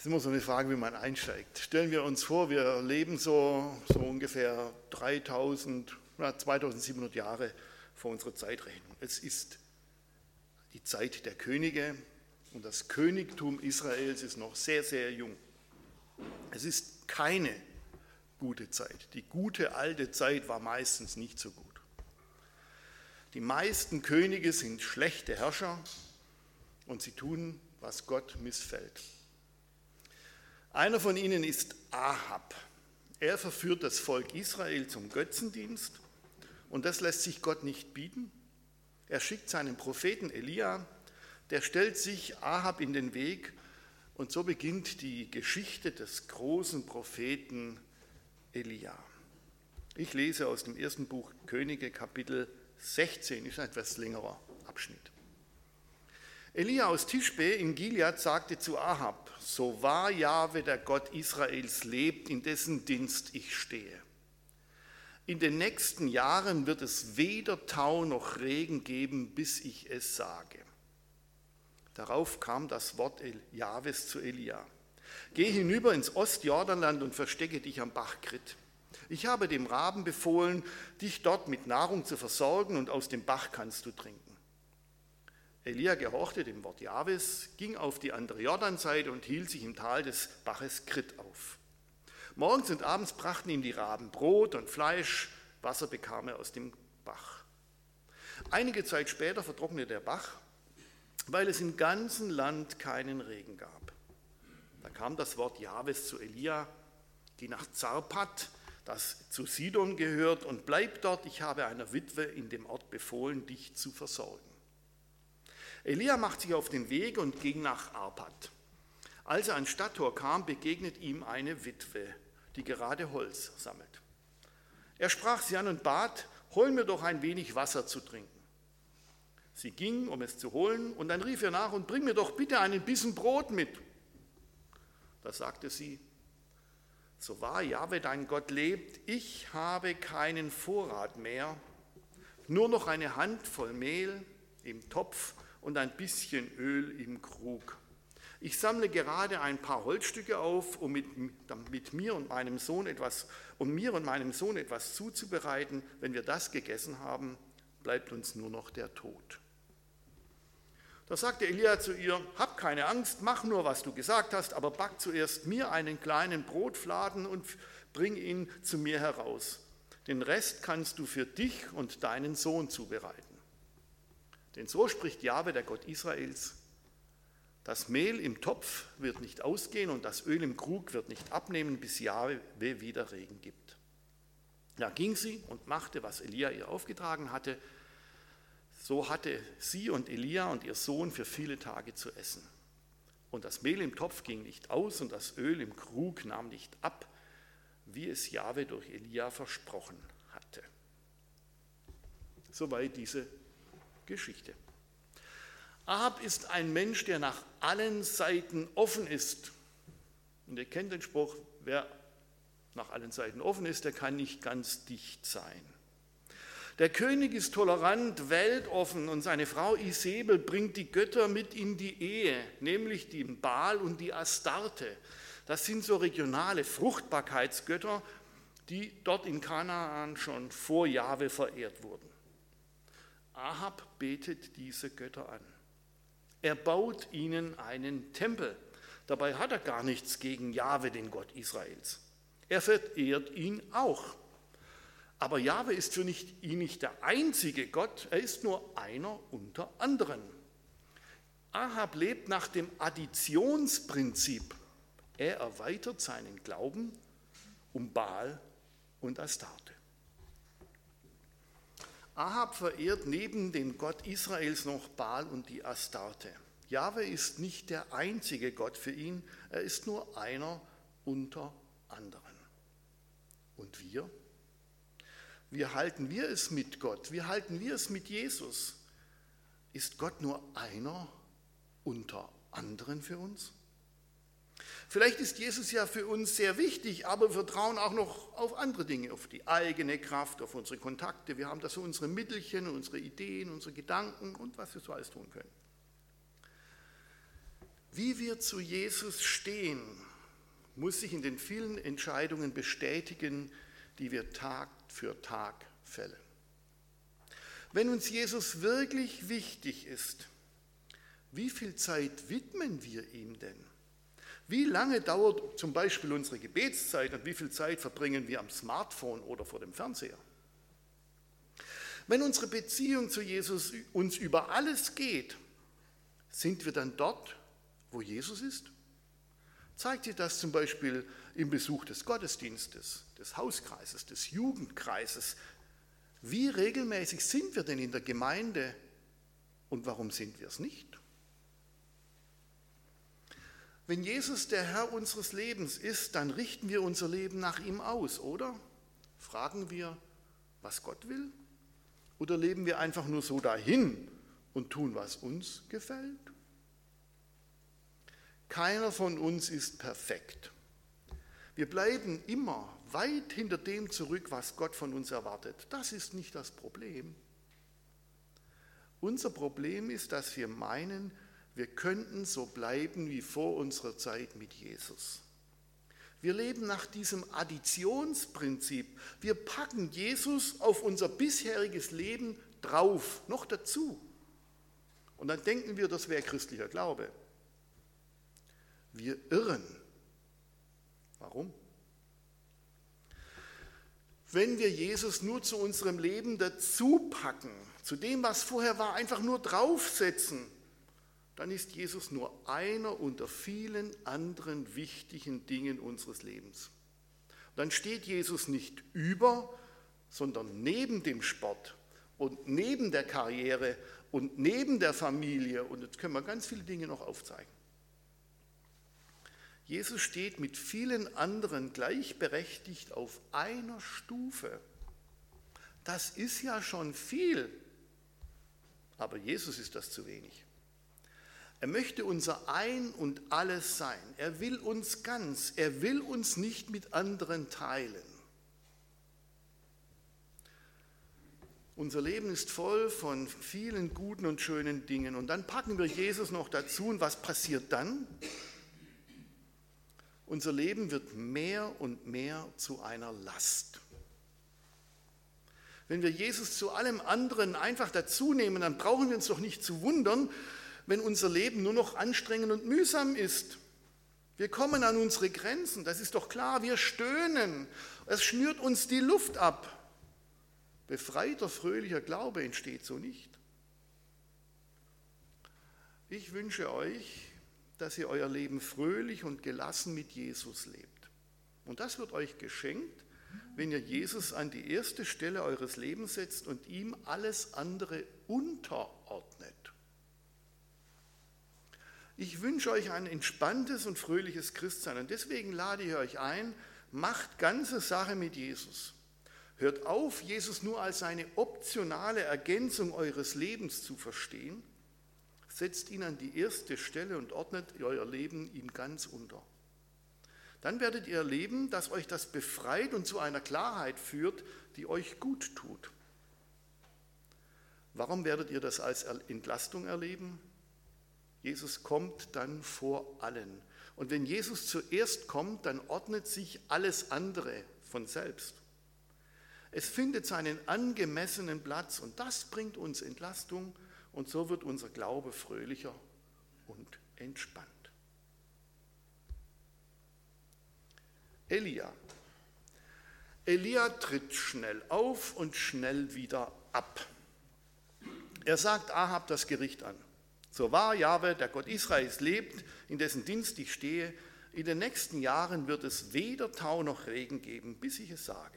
Das ist immer so eine Frage, wie man einsteigt. Stellen wir uns vor, wir leben so ungefähr 2700 Jahre vor unserer Zeitrechnung. Es ist die Zeit der Könige und das Königtum Israels ist noch sehr, sehr jung. Es ist keine gute Zeit. Die gute alte Zeit war meistens nicht so gut. Die meisten Könige sind schlechte Herrscher und sie tun, was Gott missfällt. Einer von ihnen ist Ahab. Er verführt das Volk Israel zum Götzendienst und das lässt sich Gott nicht bieten. Er schickt seinen Propheten Elia, der stellt sich Ahab in den Weg und so beginnt die Geschichte des großen Propheten Elia. Ich lese aus dem ersten Buch Könige, Kapitel 16, ist ein etwas längerer Abschnitt. Elia aus Tischbe in Gilead sagte zu Ahab: So wahr Jahwe, der Gott Israels, lebt, in dessen Dienst ich stehe. In den nächsten Jahren wird es weder Tau noch Regen geben, bis ich es sage. Darauf kam das Wort Jahwes zu Elia: Geh hinüber ins Ostjordanland und verstecke dich am Bach Krit. Ich habe dem Raben befohlen, dich dort mit Nahrung zu versorgen und aus dem Bach kannst du trinken. Elia gehorchte dem Wort Jahwes, ging auf die andere Jordanseite und hielt sich im Tal des Baches Krit auf. Morgens und abends brachten ihm die Raben Brot und Fleisch, Wasser bekam er aus dem Bach. Einige Zeit später vertrocknete der Bach, weil es im ganzen Land keinen Regen gab. Da kam das Wort Jahwes zu Elia: Geh nach Zarpat, das zu Sidon gehört, und bleib dort, ich habe einer Witwe in dem Ort befohlen, dich zu versorgen. Elia macht sich auf den Weg und ging nach Arpat. Als er ans Stadttor kam, begegnet ihm eine Witwe, die gerade Holz sammelt. Er sprach sie an und bat: Hol mir doch ein wenig Wasser zu trinken. Sie ging, um es zu holen, und dann rief er nach: Und bring mir doch bitte einen Bissen Brot mit. Da sagte sie: So wahr Jahwe dein Gott lebt, ich habe keinen Vorrat mehr, nur noch eine Handvoll Mehl im Topf und ein bisschen Öl im Krug. Ich sammle gerade ein paar Holzstücke auf, um mir und meinem Sohn etwas zuzubereiten. Wenn wir das gegessen haben, bleibt uns nur noch der Tod. Da sagte Elia zu ihr: Hab keine Angst, mach nur, was du gesagt hast, aber back zuerst mir einen kleinen Brotfladen und bring ihn zu mir heraus. Den Rest kannst du für dich und deinen Sohn zubereiten. Denn so spricht Jahwe, der Gott Israels: Das Mehl im Topf wird nicht ausgehen und das Öl im Krug wird nicht abnehmen, bis Jahwe wieder Regen gibt. Da ging sie und machte, was Elia ihr aufgetragen hatte. So hatte sie und Elia und ihr Sohn für viele Tage zu essen. Und das Mehl im Topf ging nicht aus und das Öl im Krug nahm nicht ab, wie es Jahwe durch Elia versprochen hatte. Soweit diese Geschichte. Ahab ist ein Mensch, der nach allen Seiten offen ist. Und ihr kennt den Spruch: Wer nach allen Seiten offen ist, der kann nicht ganz dicht sein. Der König ist tolerant, weltoffen und seine Frau Isebel bringt die Götter mit in die Ehe, nämlich den Baal und die Astarte. Das sind so regionale Fruchtbarkeitsgötter, die dort in Kanaan schon vor Jahwe verehrt wurden. Ahab betet diese Götter an. Er baut ihnen einen Tempel. Dabei hat er gar nichts gegen Jahwe, den Gott Israels. Er verehrt ihn auch. Aber Jahwe ist für ihn nicht der einzige Gott, er ist nur einer unter anderen. Ahab lebt nach dem Additionsprinzip. Er erweitert seinen Glauben um Baal und Astarte. Ahab verehrt neben dem Gott Israels noch Baal und die Astarte. Jahwe ist nicht der einzige Gott für ihn, er ist nur einer unter anderen. Und wir? Wie halten wir es mit Gott? Wie halten wir es mit Jesus? Ist Gott nur einer unter anderen für uns? Vielleicht ist Jesus ja für uns sehr wichtig, aber wir vertrauen auch noch auf andere Dinge, auf die eigene Kraft, auf unsere Kontakte. Wir haben da so unsere Mittelchen, unsere Ideen, unsere Gedanken und was wir so alles tun können. Wie wir zu Jesus stehen, muss sich in den vielen Entscheidungen bestätigen, die wir Tag für Tag fällen. Wenn uns Jesus wirklich wichtig ist, wie viel Zeit widmen wir ihm denn? Wie lange dauert zum Beispiel unsere Gebetszeit und wie viel Zeit verbringen wir am Smartphone oder vor dem Fernseher? Wenn unsere Beziehung zu Jesus uns über alles geht, sind wir dann dort, wo Jesus ist? Zeigt sich das zum Beispiel im Besuch des Gottesdienstes, des Hauskreises, des Jugendkreises? Wie regelmäßig sind wir denn in der Gemeinde und warum sind wir es nicht? Wenn Jesus der Herr unseres Lebens ist, dann richten wir unser Leben nach ihm aus, oder? Fragen wir, was Gott will? Oder leben wir einfach nur so dahin und tun, was uns gefällt? Keiner von uns ist perfekt. Wir bleiben immer weit hinter dem zurück, was Gott von uns erwartet. Das ist nicht das Problem. Unser Problem ist, dass wir meinen, wir könnten so bleiben wie vor unserer Zeit mit Jesus. Wir leben nach diesem Additionsprinzip. Wir packen Jesus auf unser bisheriges Leben drauf, noch dazu. Und dann denken wir, das wäre christlicher Glaube. Wir irren. Warum? Wenn wir Jesus nur zu unserem Leben dazu packen, zu dem, was vorher war, einfach nur draufsetzen, dann ist Jesus nur einer unter vielen anderen wichtigen Dingen unseres Lebens. Dann steht Jesus nicht über, sondern neben dem Sport und neben der Karriere und neben der Familie. Und jetzt können wir ganz viele Dinge noch aufzeigen. Jesus steht mit vielen anderen gleichberechtigt auf einer Stufe. Das ist ja schon viel, aber Jesus ist das zu wenig. Er möchte unser Ein und Alles sein. Er will uns ganz. Er will uns nicht mit anderen teilen. Unser Leben ist voll von vielen guten und schönen Dingen. Und dann packen wir Jesus noch dazu. Und was passiert dann? Unser Leben wird mehr und mehr zu einer Last. Wenn wir Jesus zu allem anderen einfach dazu nehmen, dann brauchen wir uns doch nicht zu wundern, wenn unser Leben nur noch anstrengend und mühsam ist. Wir kommen an unsere Grenzen, das ist doch klar, wir stöhnen, es schnürt uns die Luft ab. Befreiter, fröhlicher Glaube entsteht so nicht. Ich wünsche euch, dass ihr euer Leben fröhlich und gelassen mit Jesus lebt. Und das wird euch geschenkt, wenn ihr Jesus an die erste Stelle eures Lebens setzt und ihm alles andere unterordnet. Ich wünsche euch ein entspanntes und fröhliches Christsein und deswegen lade ich euch ein, macht ganze Sache mit Jesus. Hört auf, Jesus nur als eine optionale Ergänzung eures Lebens zu verstehen. Setzt ihn an die erste Stelle und ordnet euer Leben ihm ganz unter. Dann werdet ihr erleben, dass euch das befreit und zu einer Klarheit führt, die euch gut tut. Warum werdet ihr das als Entlastung erleben? Jesus kommt dann vor allen. Und wenn Jesus zuerst kommt, dann ordnet sich alles andere von selbst. Es findet seinen angemessenen Platz und das bringt uns Entlastung und so wird unser Glaube fröhlicher und entspannt. Elia tritt schnell auf und schnell wieder ab. Er sagt Ahab das Gericht an. So wahr Jahwe, der Gott Israels, lebt, in dessen Dienst ich stehe, in den nächsten Jahren wird es weder Tau noch Regen geben, bis ich es sage.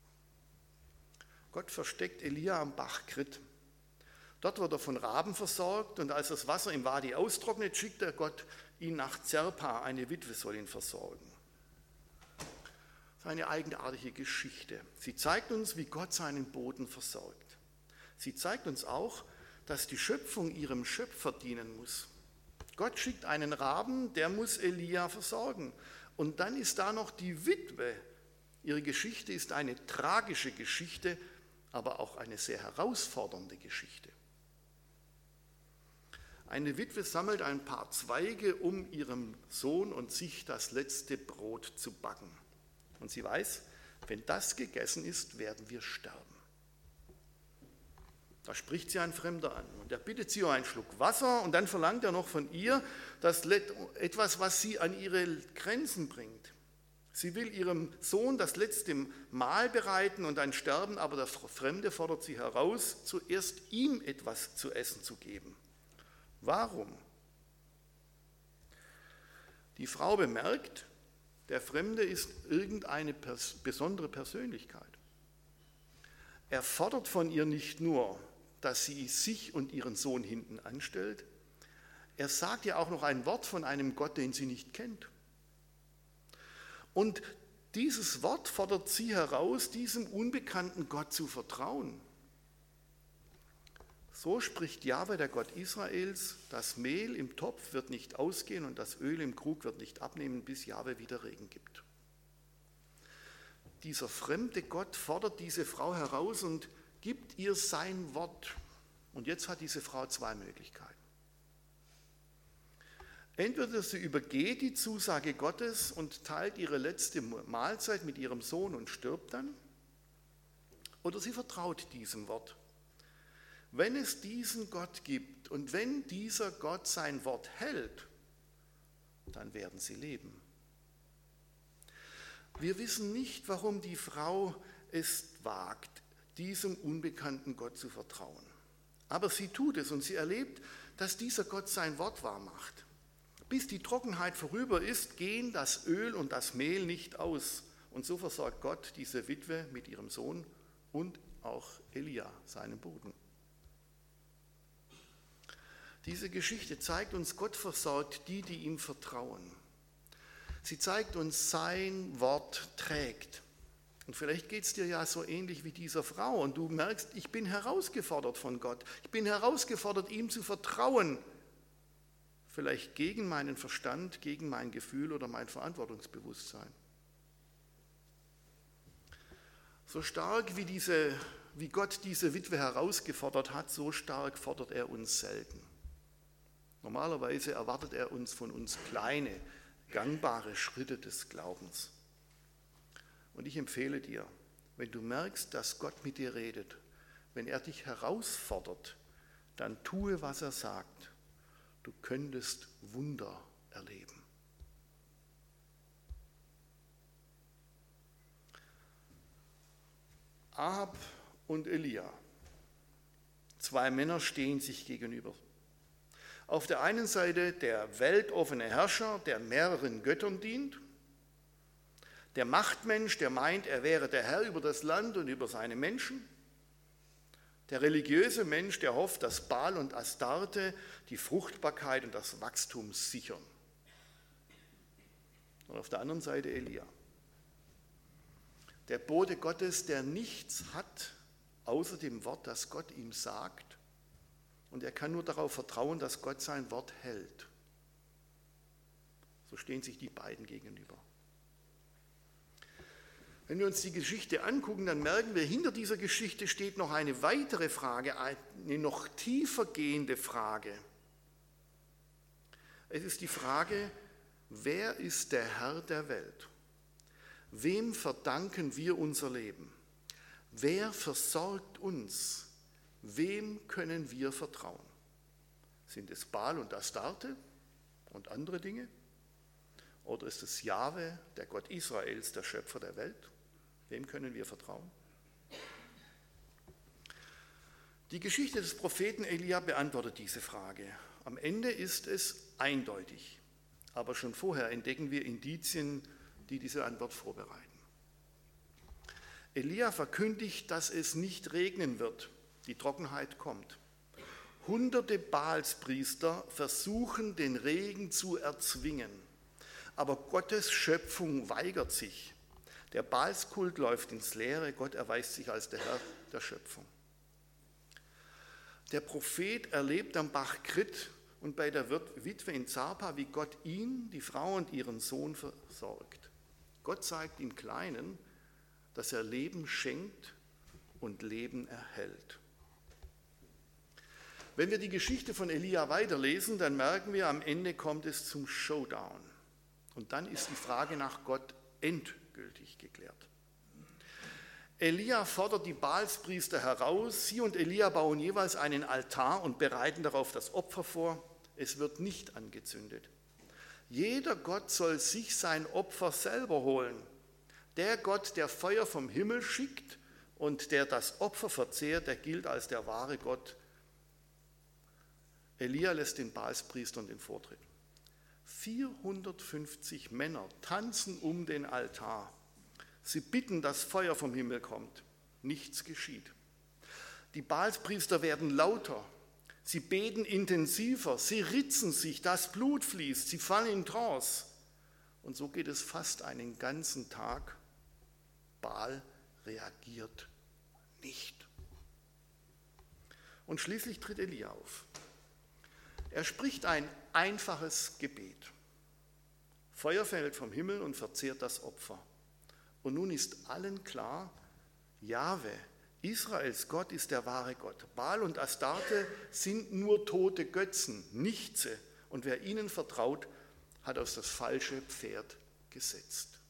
Gott versteckt Elia am Bach Krit. Dort wird er von Raben versorgt und als das Wasser im Wadi austrocknet, schickt er Gott ihn nach Zerpa, eine Witwe soll ihn versorgen. Das ist eine eigenartige Geschichte. Sie zeigt uns, wie Gott seinen Boden versorgt. Sie zeigt uns auch, dass die Schöpfung ihrem Schöpfer dienen muss. Gott schickt einen Raben, der muss Elia versorgen. Und dann ist da noch die Witwe. Ihre Geschichte ist eine tragische Geschichte, aber auch eine sehr herausfordernde Geschichte. Eine Witwe sammelt ein paar Zweige, um ihrem Sohn und sich das letzte Brot zu backen. Und sie weiß, wenn das gegessen ist, werden wir sterben. Da spricht sie ein Fremder an und er bittet sie um einen Schluck Wasser und dann verlangt er noch von ihr etwas, was sie an ihre Grenzen bringt. Sie will ihrem Sohn das letzte Mahl bereiten und dann sterben, aber der Fremde fordert sie heraus, zuerst ihm etwas zu essen zu geben. Warum? Die Frau bemerkt, der Fremde ist irgendeine besondere Persönlichkeit. Er fordert von ihr nicht nur, dass sie sich und ihren Sohn hinten anstellt, er sagt ihr auch noch ein Wort von einem Gott, den sie nicht kennt. Und dieses Wort fordert sie heraus, diesem unbekannten Gott zu vertrauen. So spricht Jahwe, der Gott Israels, das Mehl im Topf wird nicht ausgehen und das Öl im Krug wird nicht abnehmen, bis Jahwe wieder Regen gibt. Dieser fremde Gott fordert diese Frau heraus und gibt ihr sein Wort. Und jetzt hat diese Frau zwei Möglichkeiten. Entweder sie übergeht die Zusage Gottes und teilt ihre letzte Mahlzeit mit ihrem Sohn und stirbt dann, oder sie vertraut diesem Wort. Wenn es diesen Gott gibt und wenn dieser Gott sein Wort hält, dann werden sie leben. Wir wissen nicht, warum die Frau es wagt, diesem unbekannten Gott zu vertrauen. Aber sie tut es und sie erlebt, dass dieser Gott sein Wort wahr macht. Bis die Trockenheit vorüber ist, gehen das Öl und das Mehl nicht aus. Und so versorgt Gott diese Witwe mit ihrem Sohn und auch Elia, seinem Boten. Diese Geschichte zeigt uns, Gott versorgt die, die ihm vertrauen. Sie zeigt uns, sein Wort trägt. Und vielleicht geht es dir ja so ähnlich wie dieser Frau und du merkst, ich bin herausgefordert von Gott. Ich bin herausgefordert, ihm zu vertrauen. Vielleicht gegen meinen Verstand, gegen mein Gefühl oder mein Verantwortungsbewusstsein. So stark wie Gott diese Witwe herausgefordert hat, so stark fordert er uns selten. Normalerweise erwartet er von uns kleine, gangbare Schritte des Glaubens. Und ich empfehle dir, wenn du merkst, dass Gott mit dir redet, wenn er dich herausfordert, dann tue, was er sagt. Du könntest Wunder erleben. Ahab und Elia. Zwei Männer stehen sich gegenüber. Auf der einen Seite der weltoffene Herrscher, der mehreren Göttern dient. Der Machtmensch, der meint, er wäre der Herr über das Land und über seine Menschen. Der religiöse Mensch, der hofft, dass Baal und Astarte die Fruchtbarkeit und das Wachstum sichern. Und auf der anderen Seite Elia. Der Bote Gottes, der nichts hat, außer dem Wort, das Gott ihm sagt. Und er kann nur darauf vertrauen, dass Gott sein Wort hält. So stehen sich die beiden gegenüber. Wenn wir uns die Geschichte angucken, dann merken wir, hinter dieser Geschichte steht noch eine weitere Frage, eine noch tiefer gehende Frage. Es ist die Frage, wer ist der Herr der Welt? Wem verdanken wir unser Leben? Wer versorgt uns? Wem können wir vertrauen? Sind es Baal und Astarte und andere Dinge? Oder ist es Jahwe, der Gott Israels, der Schöpfer der Welt? Wem können wir vertrauen? Die Geschichte des Propheten Elia beantwortet diese Frage. Am Ende ist es eindeutig, aber schon vorher entdecken wir Indizien, die diese Antwort vorbereiten. Elia verkündigt, dass es nicht regnen wird, die Trockenheit kommt. Hunderte Baalspriester versuchen, den Regen zu erzwingen, aber Gottes Schöpfung weigert sich. Der Baalskult läuft ins Leere, Gott erweist sich als der Herr der Schöpfung. Der Prophet erlebt am Bach Krit und bei der Witwe in Zarpa, wie Gott ihn, die Frau und ihren Sohn versorgt. Gott zeigt im Kleinen, dass er Leben schenkt und Leben erhält. Wenn wir die Geschichte von Elia weiterlesen, dann merken wir, am Ende kommt es zum Showdown. Und dann ist die Frage nach Gott endgültig geklärt. Elia fordert die Baalspriester heraus. Sie und Elia bauen jeweils einen Altar und bereiten darauf das Opfer vor. Es wird nicht angezündet. Jeder Gott soll sich sein Opfer selber holen. Der Gott, der Feuer vom Himmel schickt und der das Opfer verzehrt, der gilt als der wahre Gott. Elia lässt den Baalspriestern den Vortritt. 450 Männer tanzen um den Altar. Sie bitten, dass Feuer vom Himmel kommt. Nichts geschieht. Die Baalspriester werden lauter. Sie beten intensiver, sie ritzen sich, das Blut fließt, sie fallen in Trance. Und so geht es fast einen ganzen Tag. Baal reagiert nicht. Und schließlich tritt Elia auf. Er spricht ein einfaches Gebet. Feuer fällt vom Himmel und verzehrt das Opfer. Und nun ist allen klar, Jahwe, Israels Gott, ist der wahre Gott. Baal und Astarte sind nur tote Götzen, Nichtse. Und wer ihnen vertraut, hat auf das falsche Pferd gesetzt.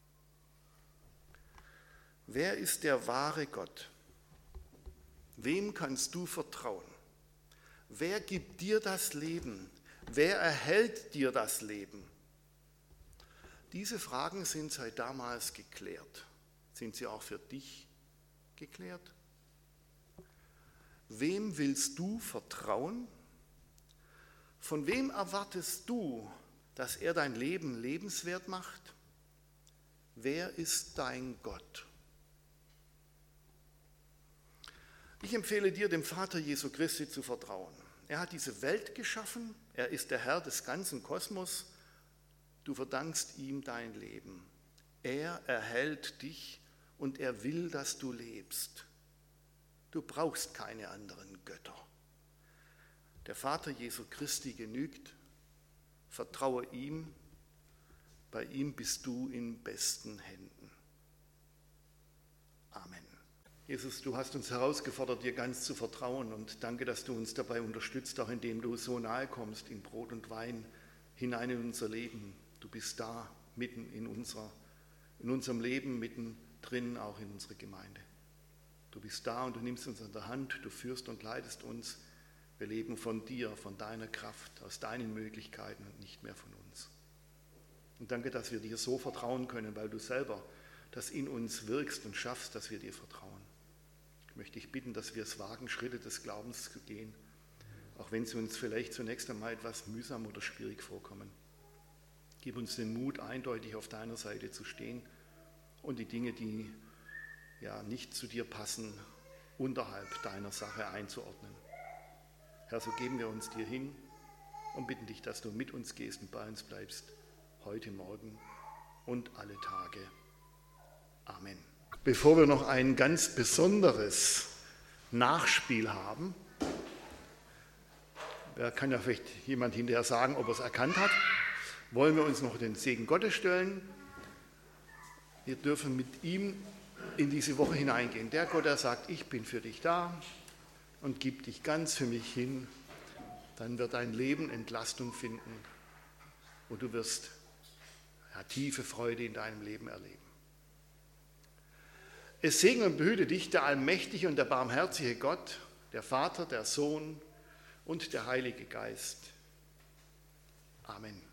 Wer ist der wahre Gott? Wem kannst du vertrauen? Wer gibt dir das Leben? Wer erhält dir das Leben? Diese Fragen sind seit damals geklärt. Sind sie auch für dich geklärt? Wem willst du vertrauen? Von wem erwartest du, dass er dein Leben lebenswert macht? Wer ist dein Gott? Ich empfehle dir, dem Vater Jesu Christi zu vertrauen. Er hat diese Welt geschaffen, er ist der Herr des ganzen Kosmos. Du verdankst ihm dein Leben. Er erhält dich und er will, dass du lebst. Du brauchst keine anderen Götter. Der Vater Jesu Christi genügt. Vertraue ihm. Bei ihm bist du in besten Händen. Amen. Jesus, du hast uns herausgefordert, dir ganz zu vertrauen, und danke, dass du uns dabei unterstützt, auch indem du so nahe kommst in Brot und Wein hinein in unser Leben. Du bist da, mitten in unserem Leben, mittendrin auch in unserer Gemeinde. Du bist da und du nimmst uns an der Hand, du führst und leitest uns. Wir leben von dir, von deiner Kraft, aus deinen Möglichkeiten und nicht mehr von uns. Und danke, dass wir dir so vertrauen können, weil du selber das in uns wirkst und schaffst, dass wir dir vertrauen. Ich möchte dich bitten, dass wir es wagen, Schritte des Glaubens zu gehen, auch wenn sie uns vielleicht zunächst einmal etwas mühsam oder schwierig vorkommen. Gib uns den Mut, eindeutig auf deiner Seite zu stehen und die Dinge, die nicht zu dir passen, unterhalb deiner Sache einzuordnen. Herr, so geben wir uns dir hin und bitten dich, dass du mit uns gehst und bei uns bleibst, heute, morgen und alle Tage. Amen. Bevor wir noch ein ganz besonderes Nachspiel haben, da kann ja vielleicht jemand hinterher sagen, ob er es erkannt hat, wollen wir uns noch den Segen Gottes stellen. Wir dürfen mit ihm in diese Woche hineingehen. Der Gott, der sagt, ich bin für dich da und gib dich ganz für mich hin, dann wird dein Leben Entlastung finden und du wirst tiefe Freude in deinem Leben erleben. Es segne und behüte dich der allmächtige und der barmherzige Gott, der Vater, der Sohn und der Heilige Geist. Amen.